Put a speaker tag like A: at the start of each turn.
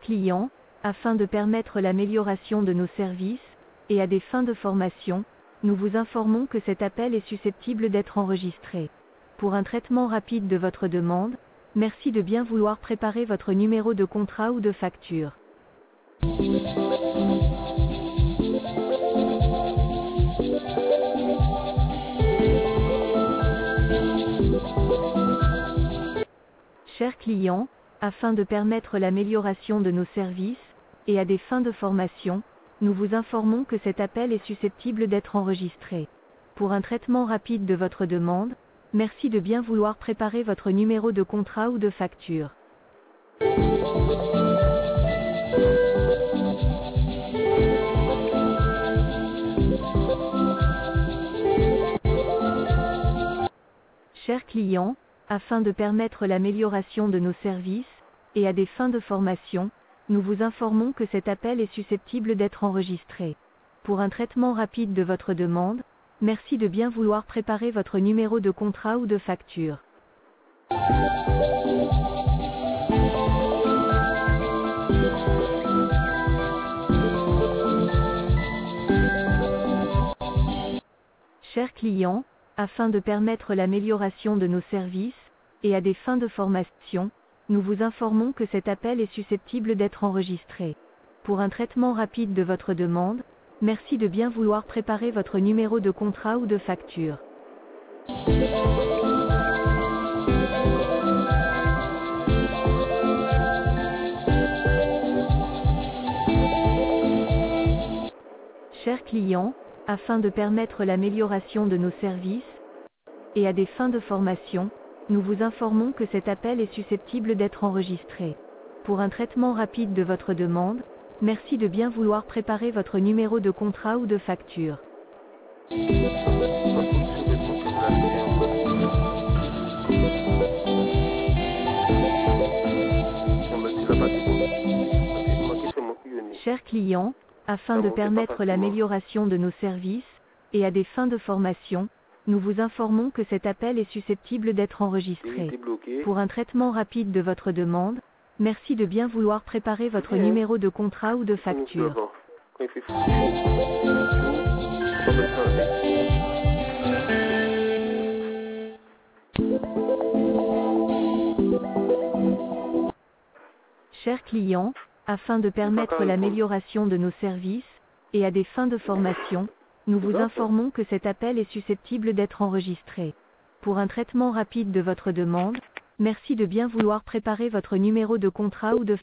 A: client, afin de permettre l'amélioration de nos services, et à des fins de formation, nous vous informons que cet appel est susceptible d'être enregistré. Pour un traitement rapide de votre demande, merci de bien vouloir préparer votre numéro de contrat ou de facture. Chers clients, afin de permettre l'amélioration de nos services, et à des fins de formation, nous vous informons que cet appel est susceptible d'être enregistré. Pour un traitement rapide de votre demande, merci de bien vouloir préparer votre numéro de contrat ou de facture. Chers clients, afin de permettre l'amélioration de nos services, et à des fins de formation, nous vous informons que cet appel est susceptible d'être enregistré. Pour un traitement rapide de votre demande, merci de bien vouloir préparer votre numéro de contrat ou de facture. Chers clients, afin de permettre l'amélioration de nos services, et à des fins de formation, nous vous informons que cet appel est susceptible d'être enregistré. Pour un traitement rapide de votre demande, merci de bien vouloir préparer votre numéro de contrat ou de facture. Chers clients, afin de permettre l'amélioration de nos services, et à des fins de formation, nous vous informons que cet appel est susceptible d'être enregistré. Pour un traitement rapide de votre demande, merci de bien vouloir préparer votre numéro de contrat ou de facture. Chers clients, afin de permettre l'amélioration de nos services, et à des fins de formation, nous vous informons que cet appel est susceptible d'être enregistré. Pour un traitement rapide de votre demande, merci de bien vouloir préparer votre numéro de contrat ou de facture. Chers clients, afin de permettre l'amélioration de nos services, et à des fins de formation, nous vous informons que cet appel est susceptible d'être enregistré. Pour un traitement rapide de votre demande, merci de bien vouloir préparer votre numéro de contrat ou de